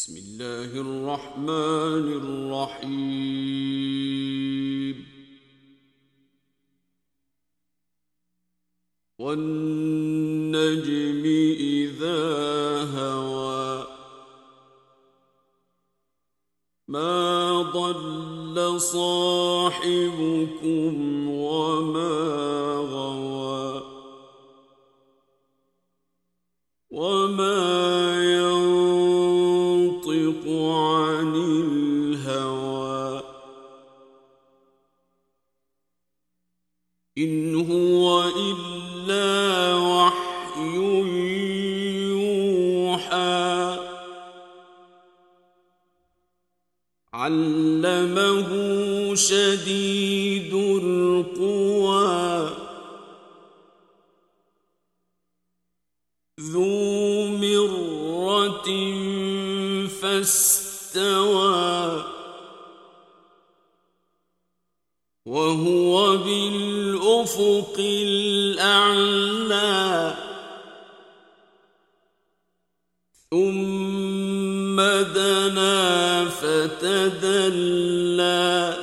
بسم الله الرحمن الرحيم والنجم إذا هوى ما ضل صاحبكم وما غوى وما ينطق عن الهوى إن هو إلا وحي يوحى علمه شديد القوى ذو مرة فاستوى وهو بالأفق الأعلى ثم دنا فتدلى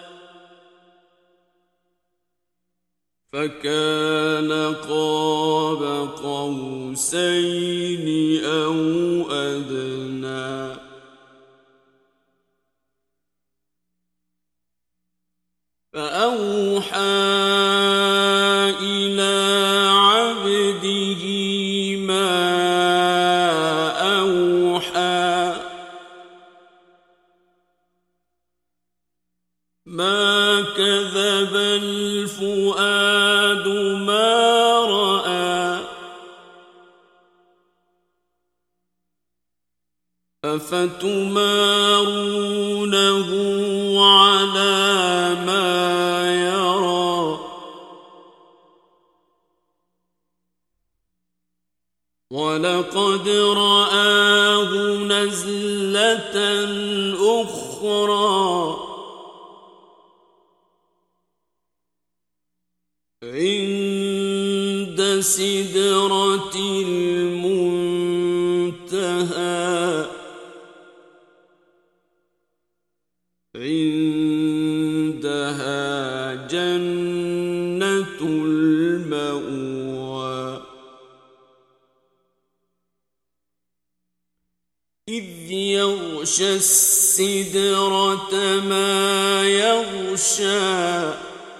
فكان قاب قوسين أو أدنى فأوحى إلى عبده ما أوحى ما كذب الفؤاد ما رأى أفتمارونه على ما يرى ولقد رآه نزلة أخرى عند سدرة المنتهى عندها جنة المأوى إذ يغشى السدرة ما يغشى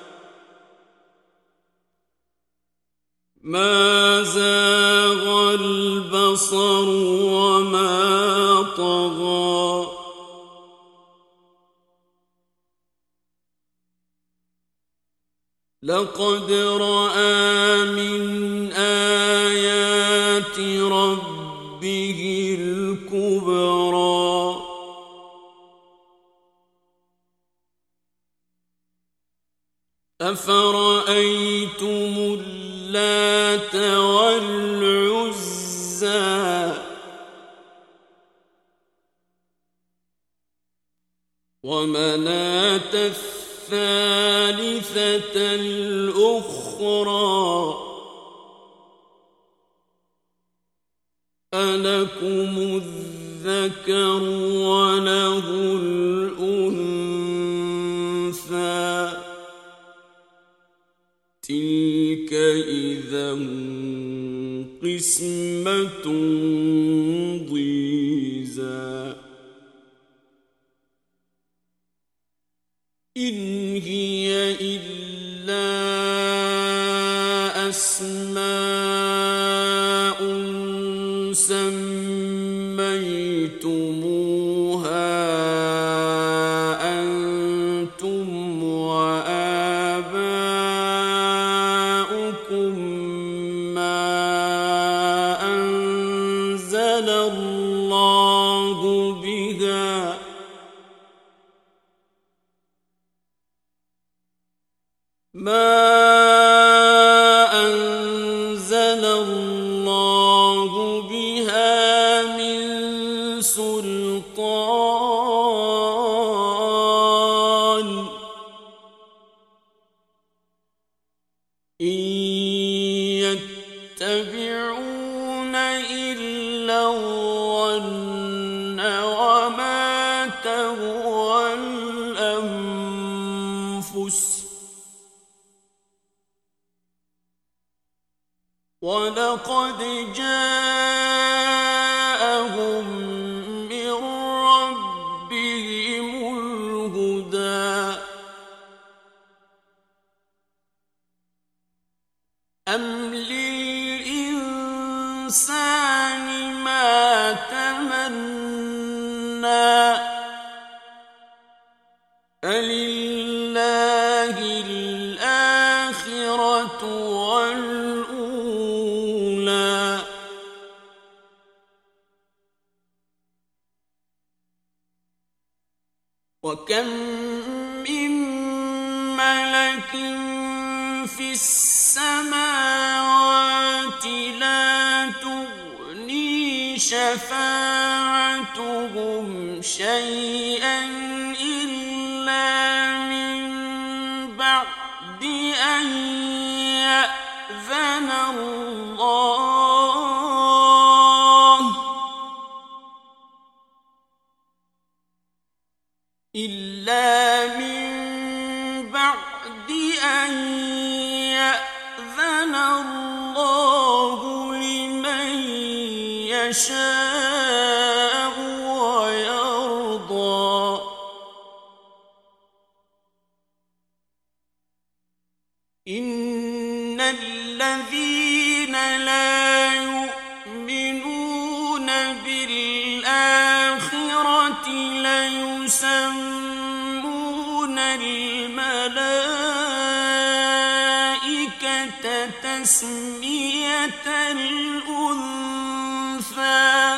ما زاغ البصر وما طغى لقد رأى من آيات ربه الكبرى أفرأيتم اللات والعزى ومناة الثالثة الأخرى ألكم الذكر وله الأنثى تلك إذا قسمة ضيزى إن هي إلا أسماء سميتموها أنتم وآباؤكم ما أنزل الله بها من سلطان إن يتبعون إلا الظن والأنفس ولقد جاءهم من ربهم الهدى أم للإنسان ما تمنى فلله الآخرة والأولى وكم من ملك في السماوات لا تغني شفاعتهم شيئا إلا من بعد أن يأذن الله لمن يشاء ويرضى إن الذين لا يؤمنون بالآخرة ليسمون الملائكة تسمية الأنثى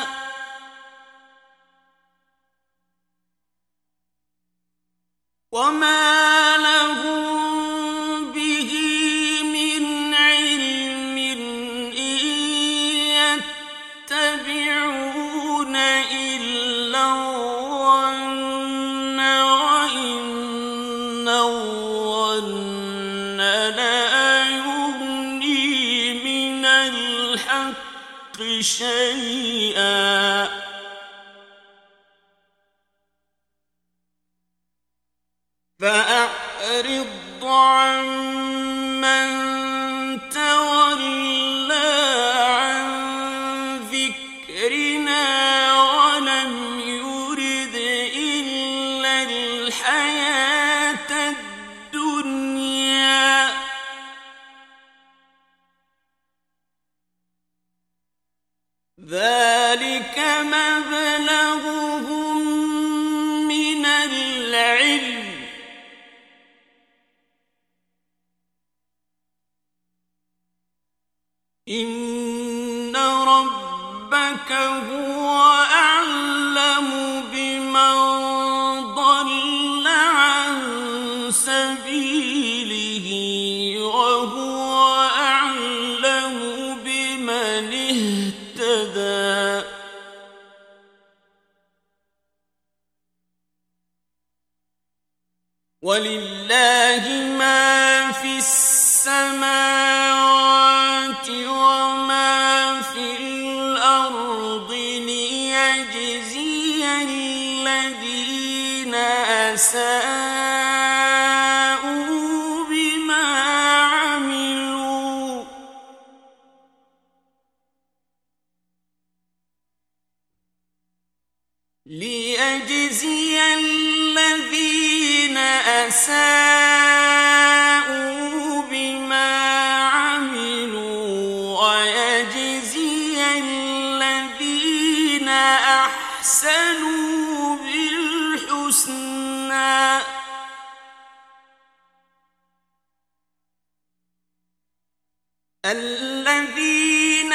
وما لهم به من علم إن يتبعون إلا الظن وإن الظن لا يغني من الحق شيئا فأعرض عمن تولى عن ذكرنا ولم يرد إلا الحياة الدنيا ذلك مبلغهم من العلم إن ربك هو أعلم بمن ضل عن سبيله وهو أعلم بمن اهتدى ولله ما في السماوات وما في الأرض ليجزي الذين أساءوا بما عملوا ويجزي الذين أحسنوا بالحسنى الذين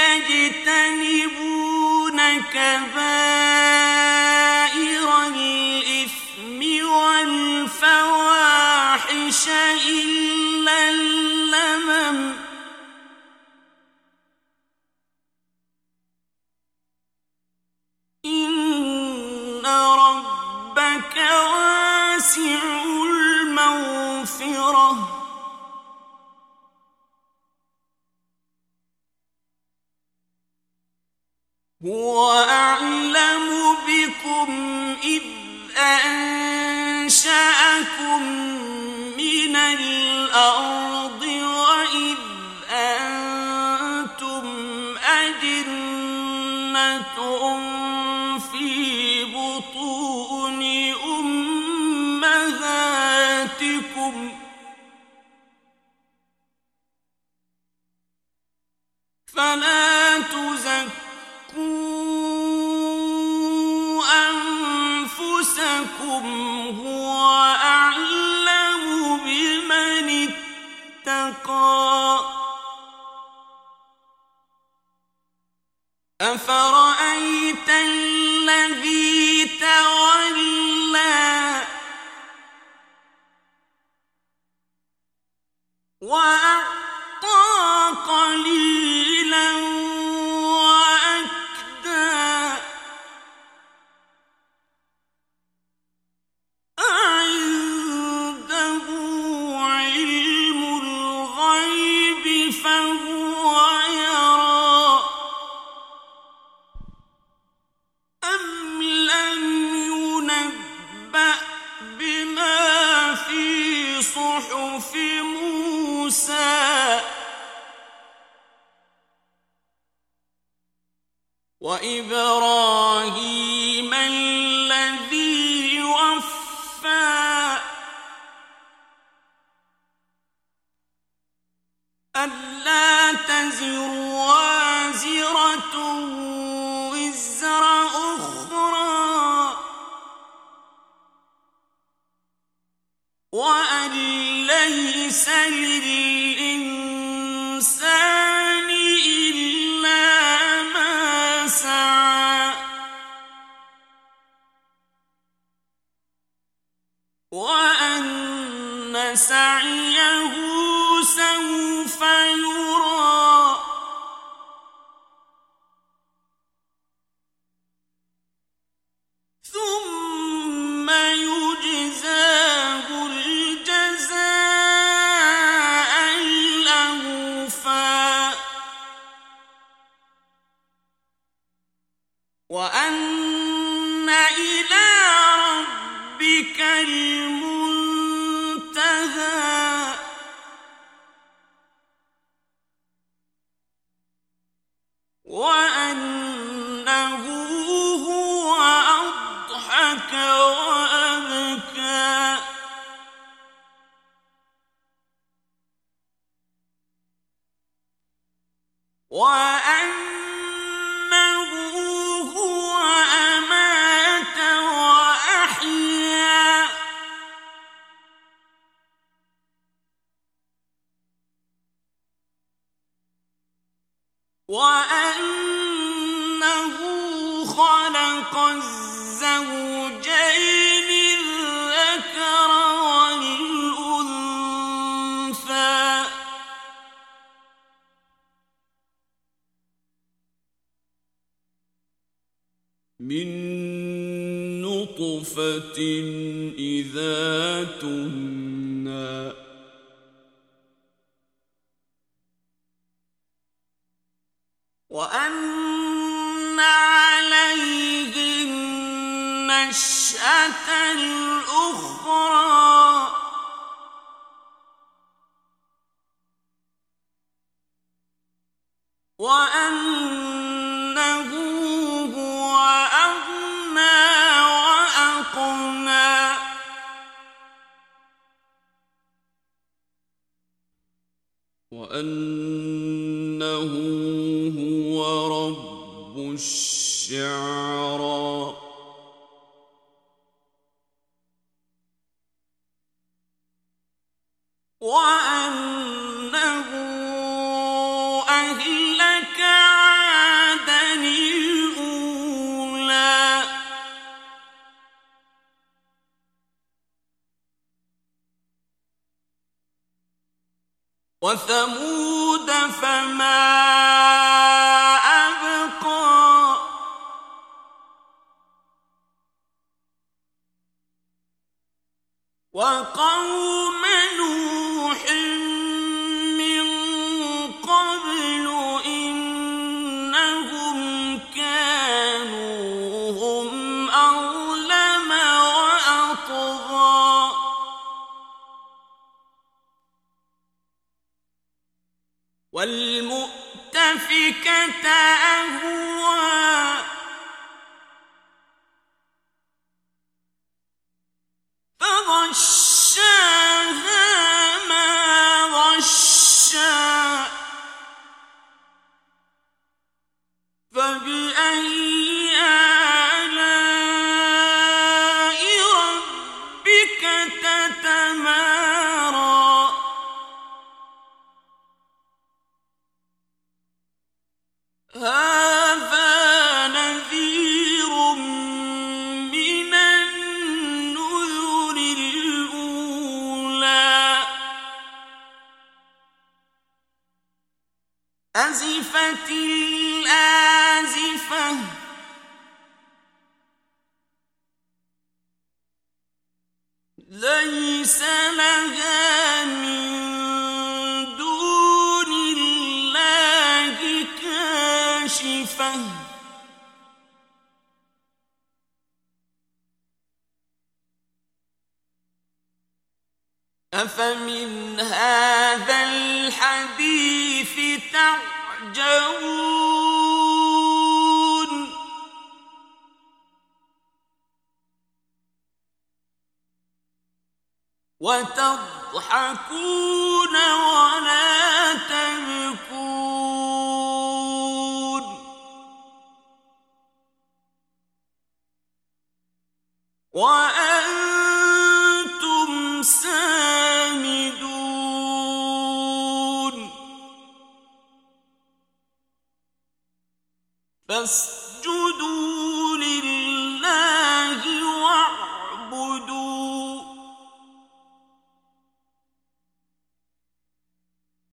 يجتنبون كبائر الإثم والفواحش إلا اللمم إن ربك واسع المغفرة هو أعلم بكم إذ أنشأكم من الأرض وإذ أنتم أجنة في بطون أمهاتكم فلا تزكوا أنفسكم هو أعلم بمن اتقى أفرأيت الذي تولى وأعطى قليلا وأكدى أعنده علم الغيب فهو يرى أم لم ينبأ بما في صحف موسى وإبراهيم الذي وفى ألا تزر وازرة وزر أخرى وأن ليس للإنسان إلا ما سعى وأن سعيه سوف يرى ثم يجزاه الجزاء الأوفى وأن إلى ربك المنتهى وأنه هو أضحك وأبكى وأنه هو أمات وأحيا وأنه خلق الزوجين الذكر والأنثى من نطفة إذا تمنى وأن عليه النشأة الأخرى وأنه هو أغنى وأقنى وأنه هو رب الشعرى وأنه أهلك عادا الأولى وثمود فما أبقى وقوم نوح من قبل إنهم كانوا هم أظلم وأطغى والمؤتفكة أهوى فغشاها ما غشا فبأي آلاء ربك تتمارى هذا نذير من النذر الأولى أزفت الآزفة ليس لها من دون الله كاشفة أفمن هذا الحديث تعجبون وتضحكون ولا تبكون